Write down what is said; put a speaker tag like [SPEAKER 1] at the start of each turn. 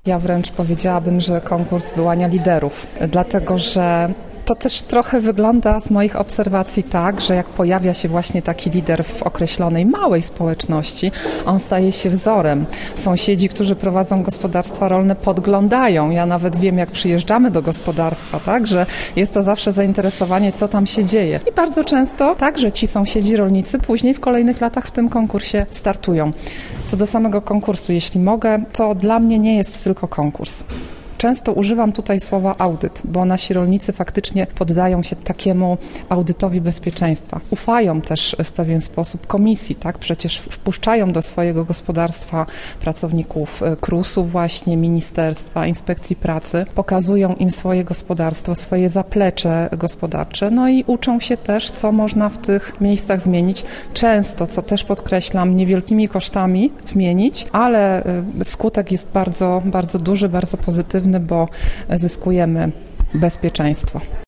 [SPEAKER 1] Ja wręcz powiedziałabym, że konkurs wyłania liderów, dlatego że to też trochę wygląda z moich obserwacji tak, że jak pojawia się właśnie taki lider w określonej małej społeczności, on staje się wzorem. Sąsiedzi, którzy prowadzą gospodarstwa rolne, podglądają. Ja nawet wiem, jak przyjeżdżamy do gospodarstwa, tak, że jest to zawsze zainteresowanie, co tam się dzieje. I bardzo często także ci sąsiedzi rolnicy później w kolejnych latach w tym konkursie startują. Co do samego konkursu, jeśli mogę, to dla mnie nie jest tylko konkurs. Często używam tutaj słowa audyt, bo nasi rolnicy faktycznie poddają się takiemu audytowi bezpieczeństwa. Ufają też w pewien sposób komisji, tak? Przecież wpuszczają do swojego gospodarstwa pracowników KRUS-u właśnie, ministerstwa, inspekcji pracy, pokazują im swoje gospodarstwo, swoje zaplecze gospodarcze, no i uczą się też, co można w tych miejscach zmienić. Często, co też podkreślam, niewielkimi kosztami zmienić, ale skutek jest bardzo, bardzo duży, bardzo pozytywny, bo zyskujemy bezpieczeństwo.